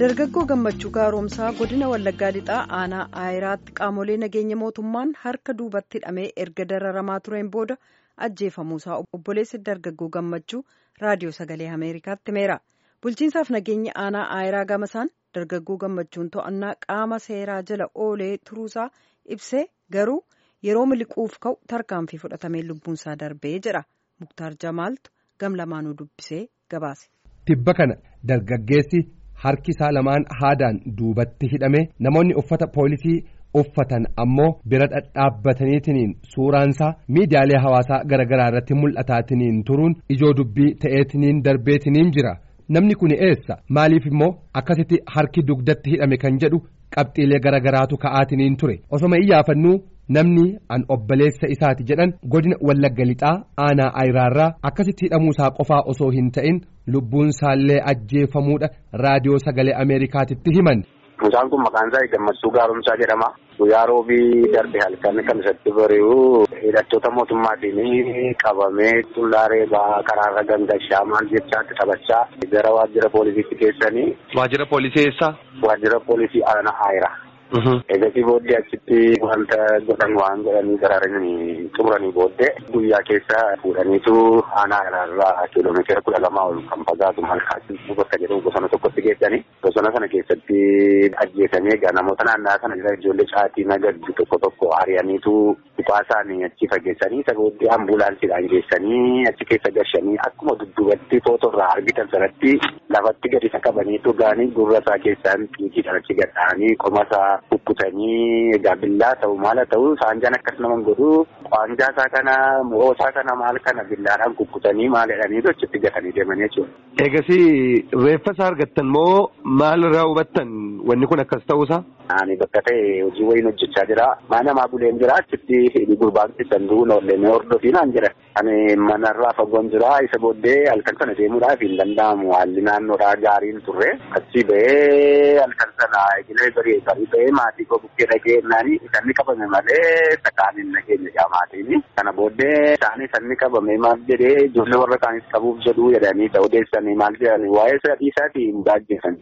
Dargaggoo Gammachuu Gaaromsaa godina Wallaggaa Lixaa aanaa Aayiraatti qaamolee nageenya mootummaan harka duubatti hidhamee erga dararamaa tureen booda ajjeefamuusaa obboleessi dargaggoo Gammachuu raadiyoo sagalee Ameerikaatti himeera. Bulchiinsaaf nageenya aanaa Aayiraa gamasaan dargaggoo Gammachuun to'annaa qaama seeraa jala oolee turuusaa ibsee garuu yeroo miliquuf ka'u tarkaanfii fudhatamee lubbuunsaa darbee jedha. Muktaar Jamaaltu gamlamaanuu dubbisee gabaase. Tibba kana dargaggeessi harki isaa lamaan haadaan duubatti hidhame namoonni uffata poolisii uffatan ammoo bira dhadhaabbataniitiin suuraansaa miidiyaalee hawaasaa garaagaraa irratti mul'ataatiniin turuun ijoo dubbii ta'eetiniin darbeetiniin jira. Namni kun eessa maaliif immoo akkasitti harki dugdatti hidhame kan jedhu qabxiilee garaagaraatu ka'aatiniin ture osoma iyyaafannuu namni an obboleessa isaati jedhan godina Wallagga Lixaa aanaa Aayiraarraa akkasitti hidhamuusaa qofaa osoo hin ta'in lubbuunsaallee ajjeefamuudha raadiyoo sagalee Ameerikaatitti himan. Mucaan kun maqaan isaa Gammachuu Gaaromsaa jedhama. Guyyaa roobii darbe halkan kan isatti bari'u hidhattoota mootummaatiin qabamee tullaaree karaarra gangashaa maal jechaatti taphachaa gara waajjira poolisiitti geessanii. Waajjira poolisii eessa? Waajjira poolisii aanaa Aayiraa. Eegasii booddee achitti wanta godhan waan godhanii garaaranii xumuranii booddee guyyaa keessa fuudhaniitu aanaa Aayiraarraa kiiloomeetira 12 ol kan fagaatu malkaatti bakka jedhamu bosona tokkotti geessanii bosona sana keessatti ajjeesanii egaa namoota naannaa sana jira ijoollee caatii nagaddu tokko ari'aniitu dhuphaa isaanii achi fageessanii isa booddee ambulaansiidhaan geessanii achi keessa gashanii akkuma dudduubatti footorraa argitan sanatti lafatti gadi isa qabaniitu gaanii gurra isaa keessaan xiiqiidhaan achi gadhaanii qomasaa kukkutanii egaa billaa ta'u maala ta'u saanjaan akkas naman godhu qaanjaa isaa kana mu'oo isaa kana maal kana billaadhaan kukkutanii maal jedhanii achitti gatanii deemanii jechuudha. Eegasii reeffa isaa argattan moo maal irraa hubattan wanni kun akkas ta'uusaa? Ani bakka ta'e hojii wayiin hojjechaa jira. Mana namaa buleen jira achitti gurbaatti sanduuqni ollee hordofiinaan jira. Ani manarraa fagoon jira isa booddee halkan sana deemuudhaaf hin danda'amu haalli naannoodhaa gaariin turre achi ba'ee halkan sana egilee barii ba'ee maatii koo bukkee dhagee naani sanni qabame malee sakaaniin nageenya jaamaatiin. Kana booddee isaanii sanni qabame maal jedhee ijoollee warra kaanis qabuuf jedhuu jedhanii odeessanii maal jedhanii waa'ee sadii isaatii hin baajjeessan.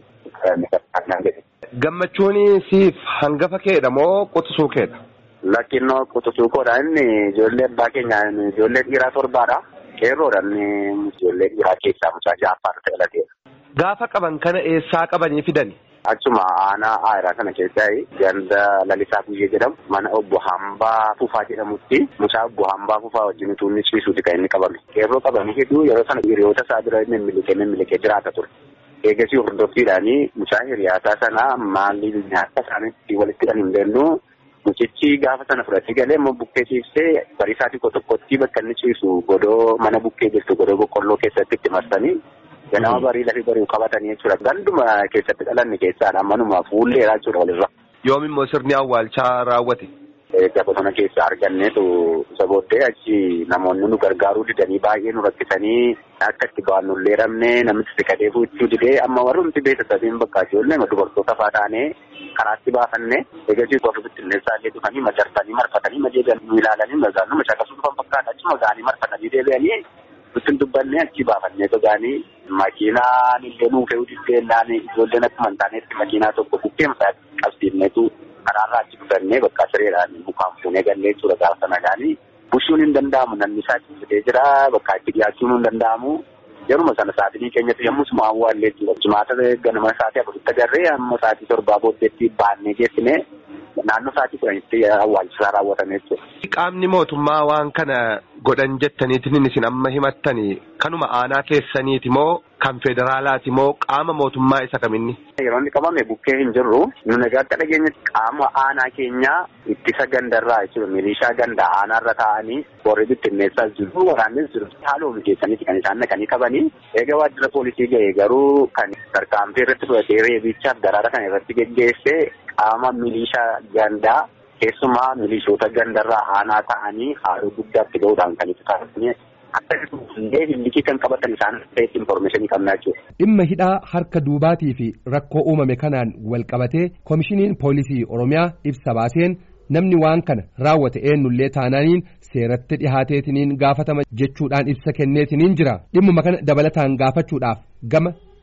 Gammachuun siif hangafa keedha moo qotisuu keedha? Lakkinnoo qotisuu koodha inni ijoollee abbaa keenyaa ijoollee dhiiraa torbaadha. Qeerroodhaan ijoollee dhiiraa keessaa mucaa ja'affaa ta'eera. Gaafa qaban kana eessaa qabanii fidani? Achuma aanaa Aayiraa kana keessaa ganda Lalisaa Guyyee jedhamu mana obbo Hambaa Fufaa jedhamutti mucaa obbo Hambaa Fufaa wajjin utuu inni ciisuuti kan inni qabame. Qeerroo qabanii hedduu yeroo sana hiriyoota isaa bira mimmilikee jiraata ture. Eegasii hordoffiidhaanii mucaa hiriyaasaa sana maaliif nyaata isaaniitti walitti kan hin beeknu mucichi gaafa sana fudhatee galee immoo bukkee ciibsee bariisaatii tokkotti bakka inni ciisu godoo mana bukkee jirtu godoo boqqolloo keessatti itti marsanii ganama barii lafi bari'u qabatanii jechuudha. Ganduma keessatti dhalanne keessaadha manuma fuulleedha jechuudha walirra. Yoom immoo sirni awwaalchaa raawwate? Bosona keessa arganneetu isa booddee achi namoonni nu gargaaruu didanii baay'ee nu rakkisanii akka itti ba'an nu leeramne namichi siqatee fuuchuu didee amma warrumti beeksisaatiin bakka ijoollee dubartoota fa'aa taanee karaatti baafanne eegasii warri bittinneessaa illee dhufanii majarsanii marfatanii majeedanii nu ilaalanii magaanuu macaaqasuu dhufan fakkaata achi magaanii marfatanii deebi'anii bittin dubbannee achi baafannee togaanii makiinaan illee nuu fe'uu diddeenaan ijoolleen akkuma hin taanetti makiinaa tokko bukkeensaa qabsiifneetu karaarraa achi dhufannee bakka sireedhaan mukaan fuunee gallee jechuudha gaafa nagaanii bushuun hin danda'amu namni isaa ciisitee jira bakka itti dhiyaachuun hin danda'amu yeruma sana sa'aatii keenyatti yommuu suma awwaallee jechuudha. Jimaata ganama sa'aatii afuritti agarree amma sa'aatii torbaa booddeetti baannee geessine naannoo sa'aatii 10tti awwaalchisaa raawwatame jechuudha. Qaamni mootummaa waan kana godhan jettaniitiin isin amma himattanii kanuma aanaa keessaniiti moo kan federaalaati moo qaama mootummaa isa kaminni? Yeroo inni qabame bukkee hin jirru nuna akka dhageenyetti qaama aanaa keenyaa ittisa gandarraa jechuudha. Milishaa gandaa aanaarra taa'anii warri bittinneessaa jiru waraannis jiru haaloo mijeessaniiti kan isaan naqanii qabanii eega waajjira poolisii ga'e garuu kan tarkaanfii irratti fudhatee reebichaaf daraara kan irratti geggeesse qaama milishaa gandaa keessumaa milishoota gandarraa aanaa ta'anii haaloo guddaatti ga'uudhaan kan itti taasisanii akkasumas illee kan qabatan isaan ta'etti informeeshinii qabnaa jechuudha. Dhimma hidhaa harka duubaatii fi rakkoo uumame kanaan wal qabatee koomishiniin poolisii Oromiyaa ibsa baaseen namni waan kana raawwate eenyullee taanaaniin seeratti dhihaateetiniin gaafatama jechuudhaan ibsa kenneetiniin jira. Dhimmuma kana dabalataan gaafachuudhaaf gama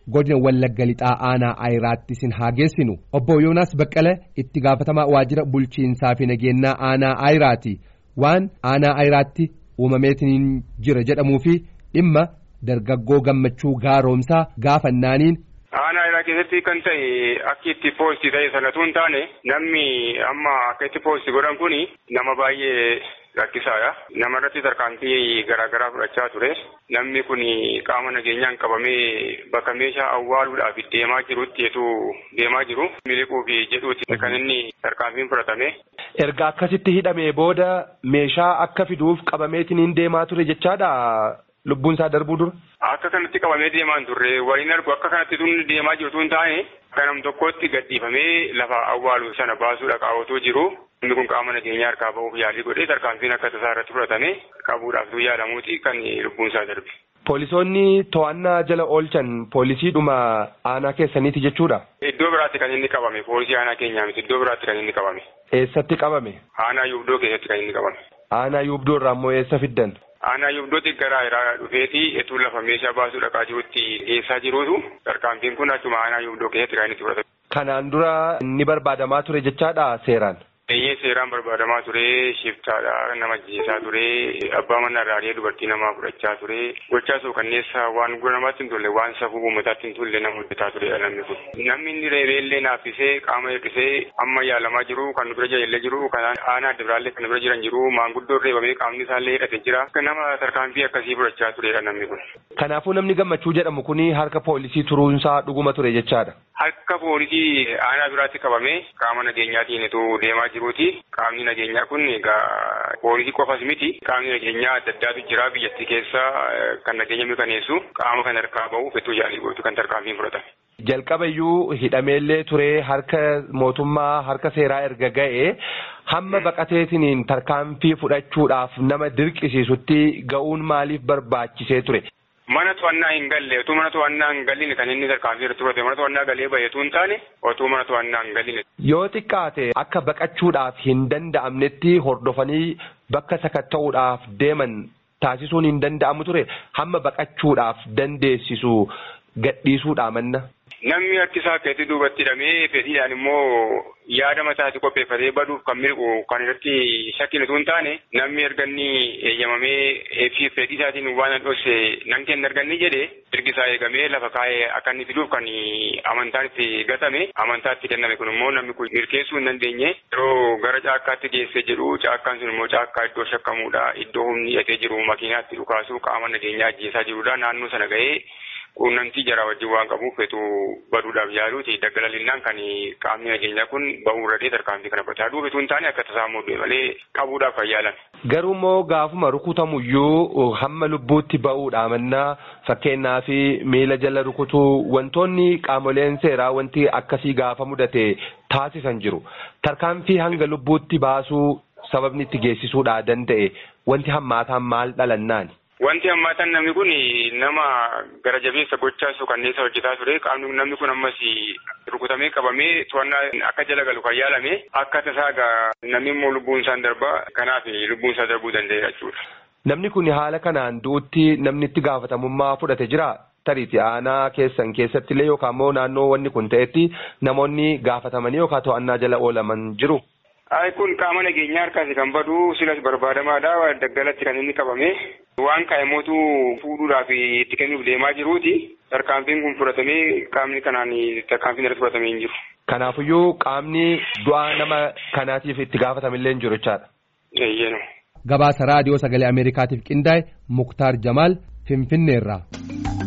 godina Wallagga Lixaa aanaa Ayiraatti isin haa geessinu. Obbo Yoonaas Baqqalee itti gaafatamaa waajjira bulchiinsaa fi nageenyaa aanaa Ayiraati waan aanaa Ayiraatti uumameetiin jira jedhamuu fi dhimma dargaggoo gammachuu gaaromsaa gaafannaaniin. Aanaa Ayiraa keessatti kan ta'e akka itti poostii ta'e sanatu hin taane namni amma akka itti poostii godhan kuni nama baay'ee rakkisaadha. Nama irratti tarkaanfii garaagaraa fudhachaa ture. Namni kun qaama nageenyaan qabamee bakka meeshaa awwaaluudhaaf deemaa jirutti deemaa jiru. Miliquuf jedhuuti kan inni tarkaanfiin fudhatame. Erga akkasitti hidhamee booda meeshaa akka fiduuf qabameetiin deemaa ture jechaadha. Lubbuun isaa darbuu dura. Akka kanatti qabamee deemaa turre waliin argu akka kanatti tun deemaa jirtu hin taane akka nam tokkotti gadhiifamee lafa awwaalu sana baasuudha qaawwatoo jiru. Inni kun qaama nageenyaa harkaa bahuuf yaalii godhee tarkaanfiin akka tasaa irratti fudhatame qabuudhaaf yaalamuuti kan lubbuun isaa darbe. Poolisoonni to'annaa jala oolchan poolisiidhuma aanaa keessaniiti jechuudha. Iddoo biraatti kan inni qabame poolisii aanaa keenyaa miti iddoo biraatti kan inni qabame. Eessatti qabame? Aanaa Yuubdoo keessatti kan inni qabame. Aanaa Yuubdoo irraa immoo eessa fiddan? Aanaa Yuubdootti gara Ayiraa dhufeeti etuu lafa meeshaa baasuu dhaqaa jirutti geessaa jiruutu tarkaanfiin kun achuma Aanaa Yuubdoo keessatti kan inni fudhatame. Kanaan dura inni barbaadamaa ture jechaadha seeraan. Eeyyee seeraan barbaadamaa ture shiftaadha nama ajjeesaa ture abbaa manaa irraa dubartii namaa fudhachaa ture gochaa suukanneessaa waan gurra namaatti hin tolle waan safuu uummataatti hin tolle nama hojjetaa turedha namni kun. Namni inni reebeellee naaffisee qaama eebbisee amma yaalamaa jiru kan bira jiraillee jiru kan aanaa adda biraallee kan bira jiran jiru maanguddoon reebamee qaamni isaallee hidhate jira nama tarkaanfii akkasii fudhachaa turedha namni kun. Kanaafuu namni gammachuu jedhamu kuni harka poolisii turuunsaa dhuguma ture jechaadha. Harka poolisii aanaa biraatti qabamee qaama nageenyaatiin deemaa jiruuti. Qaamni nageenyaa kun egaa poolisii qofas miti. Qaamni nageenyaa adda addaatu jira biyyattii keessa kan nageenya mirkaneessu qaama kan harkaa bahu fetuu yaalii gootu kan tarkaanfiin fudhatame. Jalqabayyuu hidhameellee ture harka mootummaa harka seeraa erga ga'e hamma baqateetiin tarkaanfii fudhachuudhaaf nama dirqisiisutti ga'uun maaliif barbaachisee ture? Mana to'annaa hin galle otuu mana to'annaa hin galline kan inni tarkaanfii irratti fudhate mana to'annaa galee baheetu hin taane otuu mana to'annaa hin galline. Yoo xiqqaate akka baqachuudhaaf hin danda'amnetti hordofanii bakka sakatta'uudhaaf deeman taasisuun hin danda'amu ture hamma baqachuudhaaf dandeessisu gadhiisuudha manna. Namni harkisaa akkatti duubatti hidhamee fedhiidhaan immoo yaada mataatti qopheeffatee baduuf kan mirgu kan irratti shakkiin utuu hin taane namni erga inni eeyyamamee fi fedhii isaatiin waan dhoose nan kenna arganni jedhee ergi isaa eegamee lafa kaa'ee akka inni fiduuf kan amantaan itti gatame amantaa itti kenname kun immoo namni kun mirkeessuu hin dandeenye yeroo gara caakkaatti geessee jedhu caakkaan sun immoo caakkaa iddoo shakkamuudha iddoo humni hidhatee jiru makiinaatti dhukaasuu qaama nageenyaa ajjeesaa jirudha naannoo sana ga'ee. Quunnamtii jara wajjin waan qabuuf fetuu baduudhaaf yaaluuti daggalalinaan kan qaamni nageenyaa kun ba'uu irratti tarkaanfii kana bataa duubetu hin taane akka tasaa muudee malee qabuudhaaf kan yaalan. Garuu immoo gaafuma rukutamuyyuu hamma lubbuutti ba'uudha mannaa fakkeenyaa fi miila jala rukutuu wantoonni qaamoleen seeraa wanti akkasii gaafa mudate taasisan jiru. Tarkaanfii hanga lubbuutti baasuu sababni itti geessisuudhaa danda'e wanti hammaataan maal dhalannaani? Wanti hammaataan namni kun nama gara jabeessa gochaa suukanneessa hojjetaa ture qaamni namni kun ammas rukutamee qabamee to'annaa akka jala galu kan yaalame akka tasaa namni immoo lubbuun isaa darbaa kanaaf lubbuun isaa darbuu danda'eera jechuudha. Namni kun haala kanaan du'utti namni itti gaafatamummaa fudhate jira tariiti aanaa keessan keessatti illee yookaan immoo naannoo wanni kun ta'etti namoonni gaafatamanii yookaan to'annaa jala oolaman jiru. Kun qaama nageenyaa harkaas kan badu silas barbaadamaadha daggalatti kan inni qabame waan kaa'immootu fuudhuudhaaf itti kennuuf deemaa jiruuti tarkaanfiin kun fudhatamee qaamni kanaan tarkaanfiin irratti fudhatamee hin jiru. Kanaafiyyuu qaamni du'aa nama kanaatiif itti gaafatamillee hin jiru jechaadha. Eeyyenu. Gabaasa raadiyoo sagalee Ameerikaatiif qindaa'e Muktaar Jamaal Finfinneerraa.